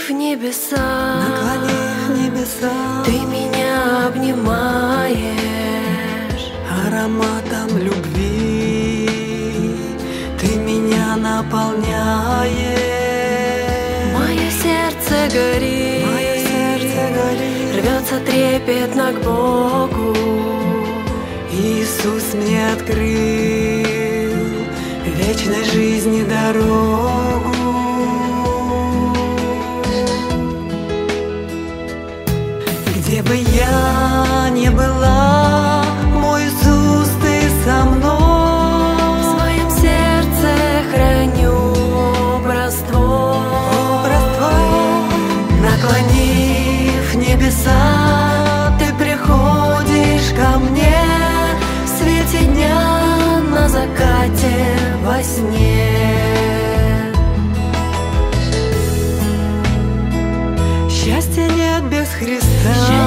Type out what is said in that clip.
небеса, ты меня обнимаешь ароматом любви, ты меня наполняешь. Мое сердце горит, рвется трепетно к Богу. Иисус мне открыл вечной жизни дорогу. Где бы я ни была, мой Иисус, ты со мной. В своем сердце храню образ Твой. Наклонив небеса, ты приходишь ко мне в свете дня, на закате, во сне. Счастья нет без Христа.